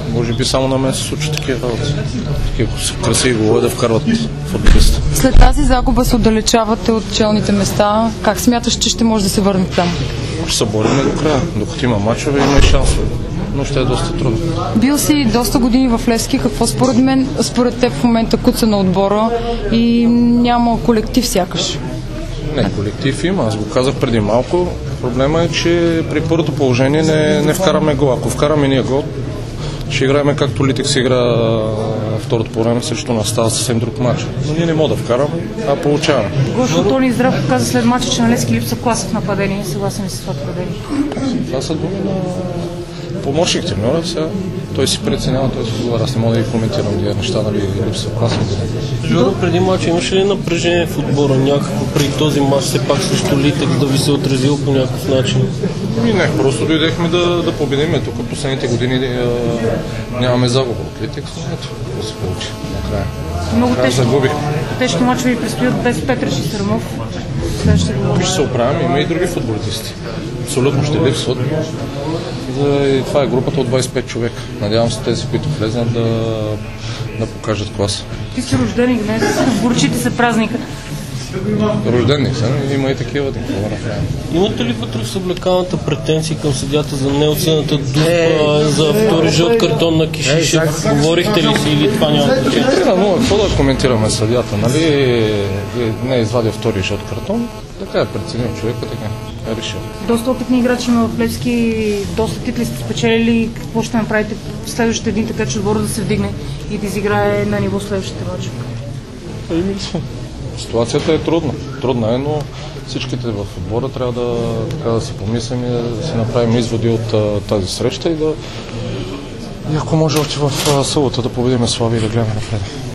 Може би само на мен се случва такива работи. Такива красиви голове да вкарват футболиста. След тази загуба се отдалечавате от челните места. Как смяташ, че ще може да се върнете там? Ще се борим до края. Докато има мачове, има и шансове. Но ще е доста трудно. Бил си доста години в Левски. Какво според теб в момента куца на отбора и няма колектив сякаш? Не, колектив има. Аз го казах преди малко. Проблема е, че при първото положение не вкараме гол. Ако вкараме ние гол, ще играем както Литик се игра второто по време, срещу нас става съвсем друг матч. Но ние не можем да вкараме, а получаваме. Гошо Тони Здравко каза след матча, че на Левски липсва класа в нападение. Съгласен ли с това твърдение? Това са думи на помощник треньора. Сега той си преценява, той си отговаря. Аз не мога да ги коментирам тези неща, нали липсва класа. Жоро, преди матча имаше ли напрежение в отбора някакво при този матч, все пак срещу Литек, да ви се отразил по някакъв начин? Не, просто дойдехме да победим. Тук последните години нямаме загуба от Литек. Ето, какво се получи накрая. Много тежки мачове ви предстоят без Петрич и Сърмов. Ще се оправим, има и други футболисти. Абсолютно ще липсват. И това е групата от 25 човека. Надявам се тези, които влезнат да покажат класа. Ти си рожденик, не? Горчите се празника. Рожденик съм, има и такива, какво да направим. Имате ли вътре в съблекалната претенции към съдията за неоценената дупа, за втори жълт картон на Кишишев? Говорихте ли си или това няма значение? Какво да коментираме съдията, нали? Не е извадил втори жълт картон, така е преценил човека, така е решил. Доста опитни играчи има в Левски, доста титли сте спечелили. Какво ще направите следващите дни, така че отбора да се вдигне и да изиграе на ниво следващите мачове? Ситуацията е трудна. Трудна е, но всичките в отбора трябва да си помислим и да си направим изводи от тази среща и ако може още в събота да победим Славия и да гледаме напред.